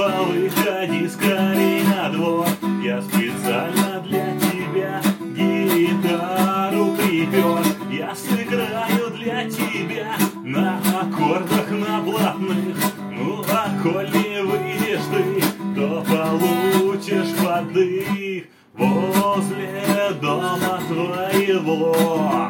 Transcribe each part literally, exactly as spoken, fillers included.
топа, выходи скорей на двор. Я специально для тебя гитару припер. Я сыграю для тебя на аккордах, на блатных. Ну а коль не выйдешь ты, то получишь подых возле дома твоего.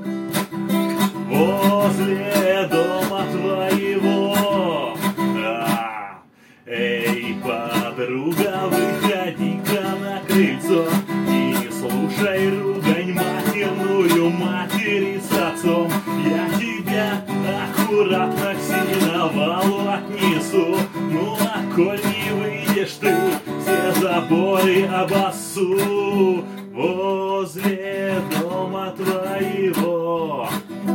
Возле дома твоего. А, эй, подруга, выходи-ка на крыльцо и не слушай ругань матерную матери с отцом. Я тебя аккуратно к сеновалу отнесу. Ну а коль не выйдешь ты, все заборы обоссу возле дома твоего.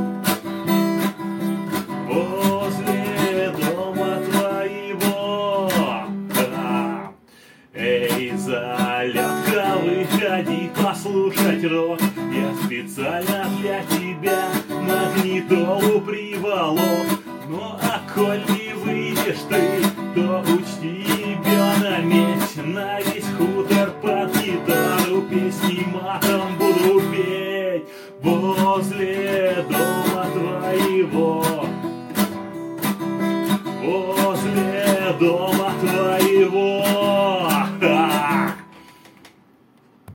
Возле дома твоего. Да. Эй, залетка, выходи послушать рок. Я специально для тебя магнитолу приволок. Ну а коль не выйдешь ты, то учти, бена медь на весь хутор под гитару. Песни матом буду петь возле